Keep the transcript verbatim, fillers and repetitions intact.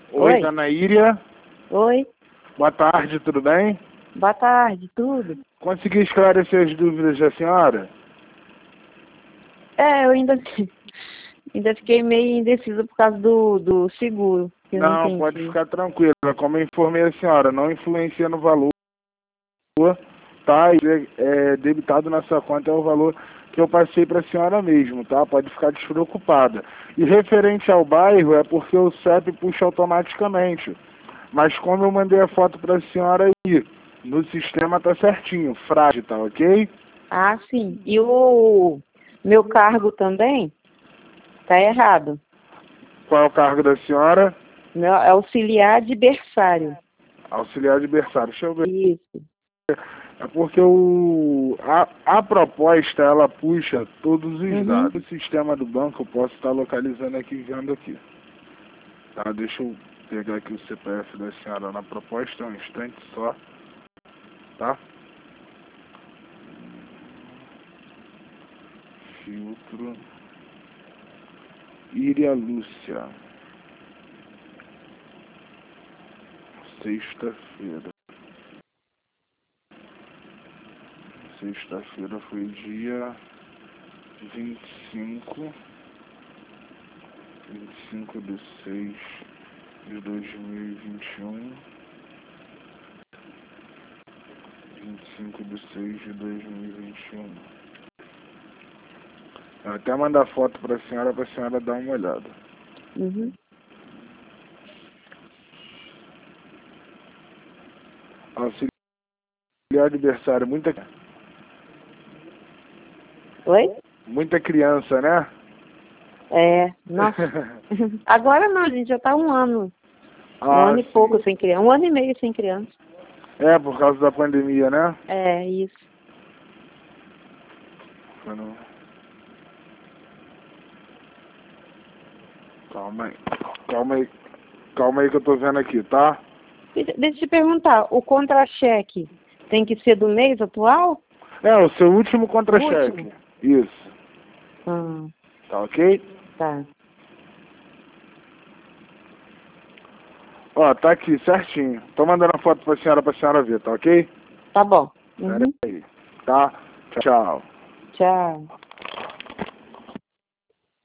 Oi, Oi. dona Íria. Oi. Boa tarde, tudo bem? Boa tarde, tudo? Consegui esclarecer as dúvidas da senhora? É, eu ainda, ainda fiquei meio indecisa por causa do, do seguro, que eu não Não, pode entendi. ficar tranquila. Como eu informei a senhora, não influencia no valor, tá? E é, debitado na sua conta é o valor que eu passei para a senhora mesmo, tá? Pode ficar despreocupada. E referente ao bairro, é porque o C E P puxa automaticamente. Mas como eu mandei a foto para a senhora aí, no sistema tá certinho, frade, tá ok? Ah, sim. E o meu cargo também tá errado. Qual é o cargo da senhora? Meu, é auxiliar de berçário. Auxiliar de berçário. Deixa eu ver. Isso. É porque o, a, a proposta, ela puxa todos os Uhum. dados. O sistema do banco eu posso estar localizando aqui, vendo aqui. Tá, deixa eu pegar aqui o C P F da senhora na proposta, um instante só. Tá? Filtro. Íria Lúcia. Sexta-feira. Sexta-feira foi dia vinte e cinco. vinte e cinco de seis de dois mil e vinte e um. vinte e cinco de seis de dois mil e vinte e um. Eu vou até mandar foto para a senhora, para a senhora dar uma olhada. Uhum. Auxiliar de berçário, muita, Oi? muita criança, né? É, nossa. Agora não, a gente já tá um ano. Um Ah, ano e sim. pouco sem criança. Um ano e meio sem criança. É, por causa da pandemia, né? É, isso. Mano. Calma aí. Calma aí. Calma aí que eu tô vendo aqui, tá? Deixa deixa eu te perguntar, o contra-cheque tem que ser do mês atual? É, o seu último contra-cheque. Último? Isso. Ah, Tá ok? tá. Ó, tá aqui, certinho. Tô mandando a foto pra senhora, pra senhora ver, tá ok? Tá bom. Pera Uhum. aí. Tá? Tchau. Tchau.